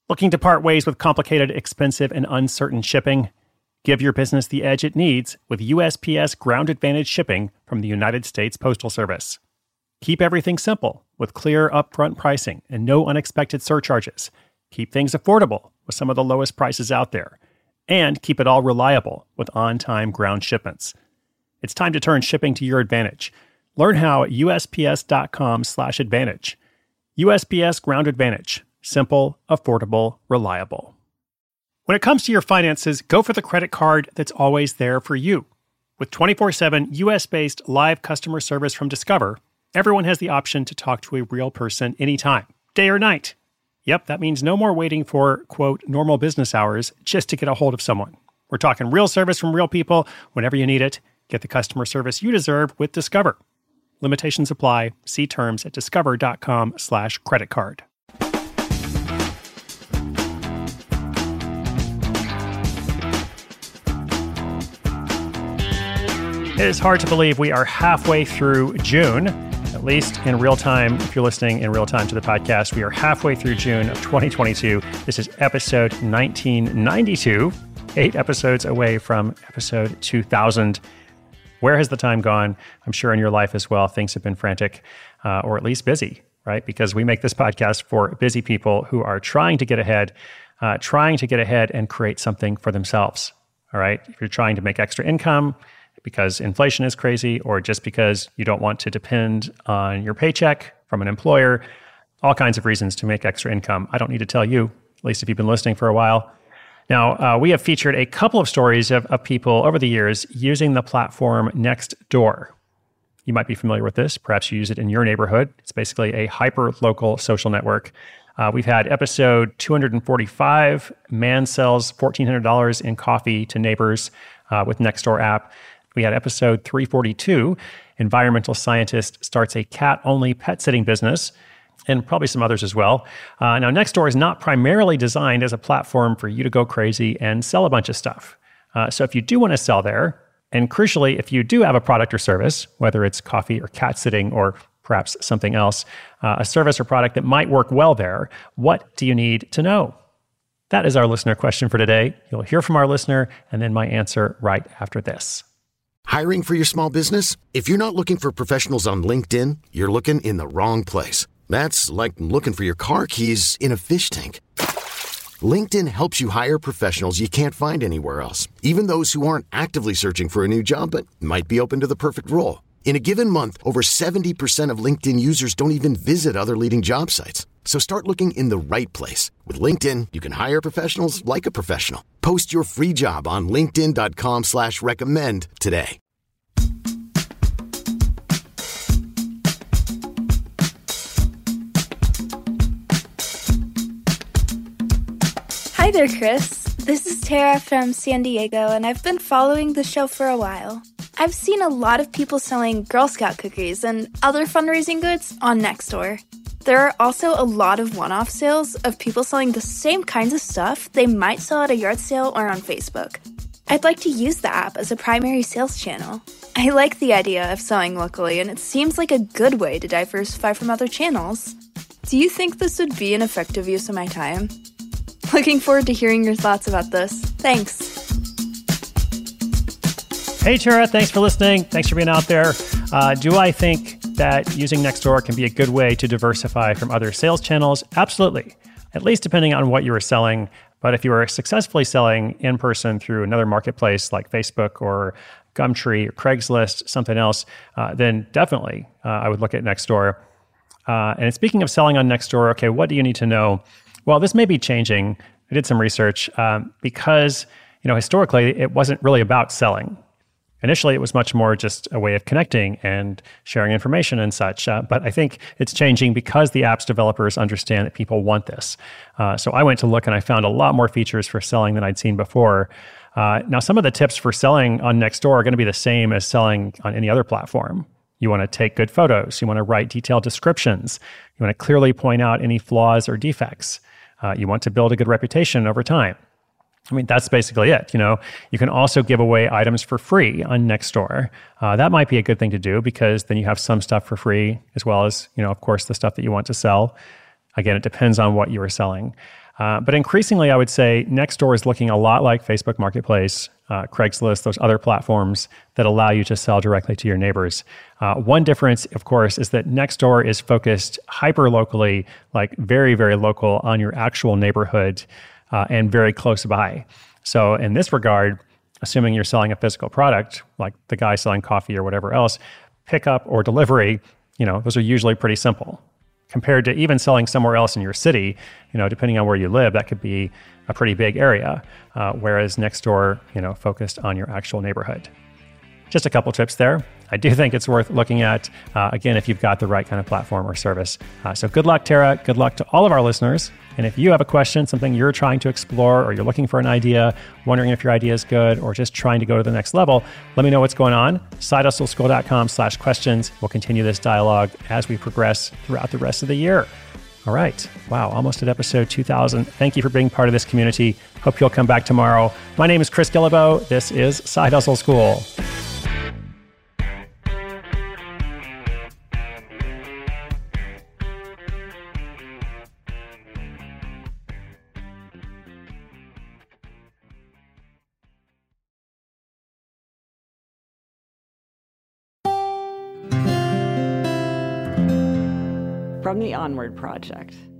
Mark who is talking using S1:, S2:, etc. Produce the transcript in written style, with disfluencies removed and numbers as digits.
S1: Looking to part ways with complicated, expensive, and uncertain shipping? Give your business the edge it needs with USPS Ground Advantage shipping from the United States Postal Service. Keep everything simple with clear upfront pricing and no unexpected surcharges. Keep things affordable with some of the lowest prices out there. And keep it all reliable with on-time ground shipments. It's time to turn shipping to your advantage. Learn how at USPS.com/advantage. USPS Ground Advantage. Simple, affordable, reliable. When it comes to your finances, go for the credit card that's always there for you. With 24/7 US-based live customer service from Discover, everyone has the option to talk to a real person anytime, day or night. Yep, that means no more waiting for, quote, normal business hours just to get a hold of someone. We're talking real service from real people whenever you need it. Get the customer service you deserve with Discover. Limitations apply. See terms at discover.com/creditcard. It is hard to believe we are halfway through June, at least in real time. If you're listening in real time to the podcast, we are halfway through June of 2022. This is episode 1992, 8 episodes away from episode 2000. Where has the time gone? I'm sure in your life as well, things have been frantic, or at least busy, right? Because we make this podcast for busy people who are trying to get ahead and create something for themselves, all right? If you're trying to make extra income, because inflation is crazy, or just because you don't want to depend on your paycheck from an employer, all kinds of reasons to make extra income. I don't need to tell you, at least if you've been listening for a while. Now, we have featured a couple of stories of people over the years using the platform Nextdoor. You might be familiar with this. Perhaps you use it in your neighborhood. It's basically a hyper-local social network. We've had episode 245, man sells $1,400 in coffee to neighbors with Nextdoor app. We had episode 342, environmental scientist starts a cat-only pet sitting business, and probably some others as well. Now, Nextdoor is not primarily designed as a platform for you to go crazy and sell a bunch of stuff. So if you do want to sell there, and crucially, if you do have a product or service, whether it's coffee or cat sitting or perhaps something else, a service or product that might work well there, what do you need to know? That is our listener question for today. You'll hear from our listener, and then my answer right after this.
S2: Hiring for your small business? If you're not looking for professionals on LinkedIn, you're looking in the wrong place. That's like looking for your car keys in a fish tank. LinkedIn helps you hire professionals you can't find anywhere else, even those who aren't actively searching for a new job but might be open to the perfect role. In a given month, over 70% of LinkedIn users don't even visit other leading job sites. So start looking in the right place. With LinkedIn, you can hire professionals like a professional. Post your free job on linkedin.com/recommend today.
S3: Hi there, Chris. This is Tara from San Diego, and I've been following the show for a while. I've seen a lot of people selling Girl Scout cookies and other fundraising goods on Nextdoor. There are also a lot of one-off sales of people selling the same kinds of stuff they might sell at a yard sale or on Facebook. I'd like to use the app as a primary sales channel. I like the idea of selling locally, and it seems like a good way to diversify from other channels. Do you think this would be an effective use of my time? Looking forward to hearing your thoughts about this. Thanks.
S1: Hey, Tara, thanks for listening. Thanks for being out there. Do I think that using Nextdoor can be a good way to diversify from other sales channels? Absolutely, at least depending on what you are selling. But if you are successfully selling in person through another marketplace like Facebook or Gumtree or Craigslist, something else, then definitely I would look at Nextdoor. And speaking of selling on Nextdoor, okay, what do you need to know? Well, this may be changing. I did some research because, historically, it wasn't really about selling. Initially, it was much more just a way of connecting and sharing information and such. But I think it's changing because the app's developers understand that people want this. So I went to look and I found a lot more features for selling than I'd seen before. Now, some of the tips for selling on Nextdoor are going to be the same as selling on any other platform. You want to take good photos. You want to write detailed descriptions. You want to clearly point out any flaws or defects. You want to build a good reputation over time. I mean, that's basically it. You can also give away items for free on Nextdoor. That might be a good thing to do because then you have some stuff for free as well as, of course, the stuff that you want to sell. Again, it depends on what you are selling. But increasingly, I would say Nextdoor is looking a lot like Facebook Marketplace, Craigslist, those other platforms that allow you to sell directly to your neighbors. One difference, of course, is that Nextdoor is focused hyper-locally, like very, very local on your actual neighborhood and very close by. So in this regard, assuming you're selling a physical product, like the guy selling coffee or whatever else, pickup or delivery, those are usually pretty simple. Compared to even selling somewhere else in your city, depending on where you live, that could be a pretty big area. Whereas Nextdoor, focused on your actual neighborhood. Just a couple tips there. I do think it's worth looking at, again, if you've got the right kind of platform or service. So good luck, Tara. Good luck to all of our listeners. And if you have a question, something you're trying to explore, or you're looking for an idea, wondering if your idea is good, or just trying to go to the next level, let me know what's going on. SideHustleSchool.com/questions. We'll continue this dialogue as we progress throughout the rest of the year. All right. Wow. Almost at episode 2000. Thank you for being part of this community. Hope you'll come back tomorrow. My name is Chris Guillebeau. This is Side Hustle School.
S4: From the Onward Project.